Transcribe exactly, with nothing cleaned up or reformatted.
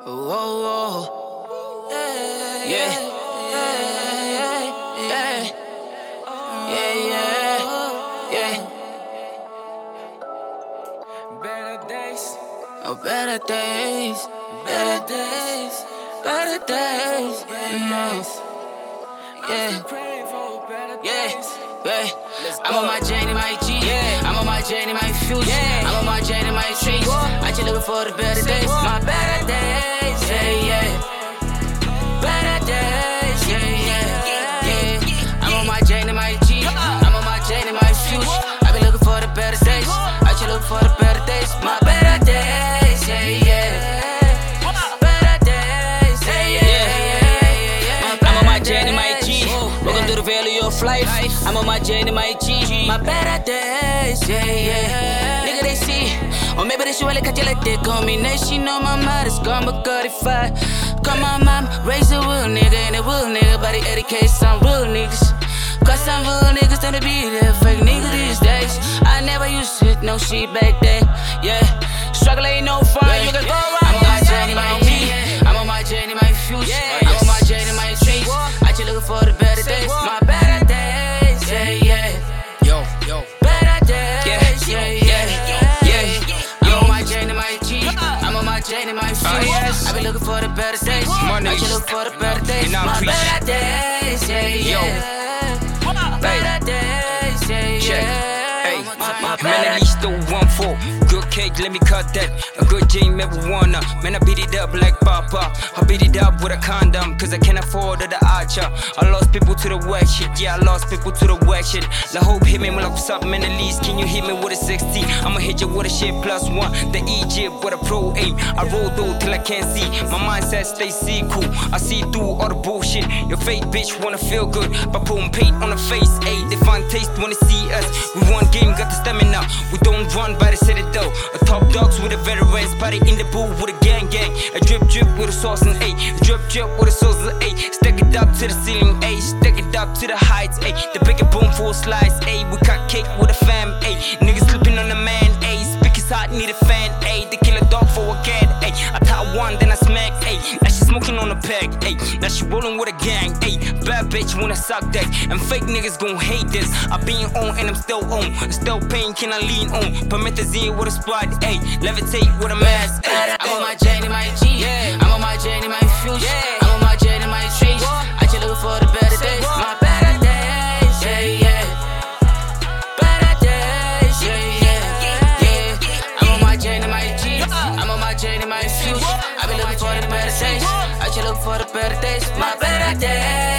Oh, oh, oh. Yeah, yeah, yeah, yeah, yeah, yeah. Better days, oh, better days, better days, better days, yeah, yeah, yeah, yeah. I'm on my journey, my G. Yeah. I'm on my journey, my future. Yeah. I'm on my journey, my trees. I just looking for the better days, my better days. Yeah, yeah. Better days. Yeah, yeah, yeah. I'm on my journey, my G. I'm on my journey, my future. I be looking for the better days. I just looking for the better days, my better days. Yeah, yeah. Better days. Yeah, yeah, yeah. I'm on my journey, my G. Walking through the valley of life. I'm on my journey, my G. My better days, yeah, yeah. Nigga, they see. Or maybe they should really catch you like that combination on my mind is gone, but thirty-five. Come on, mom, raise a real nigga and a real nigga, but they educate some real niggas. Cause some real niggas tend to be there, fake niggas these days. I never used to hit no shit back then, yeah. Struggle ain't no fun, yeah. You can go right. I'm on my journey, my G. I'm on my journey, my future. Yeah. I'm on my journey, my trees. I just looking for the better days, my better days, yeah, yeah. Yo, yo. Better days, yeah, yeah, yeah, yeah. I'm on my journey, my G. I'm on my journey, my future. Uh, yes. I be looking for the better days. Money. I just look for the better days, my better days, yeah, yeah. Better days, yeah, yeah. Hey, man, at least the one for good cake, let me cut that. A good Jane marijuana, man, I beat it up like Papa. I beat it up with a condom, cause I can't afford the archer. I lost people to the whack shit, yeah, I lost people to the whack shit. La hope hit me, like what's up, man, at least can you hit me with a sixty? I'ma hit you with a shit plus one, the Egypt with a pro aim. I roll through till I can't see, my mindset stay see cool. I see through all the bullshit, your fake bitch wanna feel good by putting paint on the face, ayy. They find taste wanna see us, we won game, got the stamina. We don't run by the citadel. A top dogs with a veterans, party in the booth with a gang gang. A drip drip with a sauce and eight. A drip drip with a sauce and eight. Stack it up to the ceiling, ayy. Stack it up to the heights, ayy. The big boom full slice, ayy. We cut cake with a fam, ayy. Niggas slipping on the man, ayy. Speak is hot, need a fan, ayy. They kill a dog for a cat, ayy. I tie one, then I smack, ayy. Now she smoking on a pack, ayy. Now she rolling with a gang, ayy. Bad bitch wanna suck that, and fake niggas gon' hate this. I been on and I'm still on. Still pain, can I lean on? Promethazine with a spot, ayy. Levitate with a mask, ayy. I'm on my journey, my G. Yeah. I'm on my journey, my future. Yeah. I'm on my journey, my trees. I just looking for the better days, my better days, yeah, yeah. Better days, yeah, yeah, yeah. I'm on my journey, my G. I'm on my journey, my future. I been looking for the better days. I just look for the better days, my better days.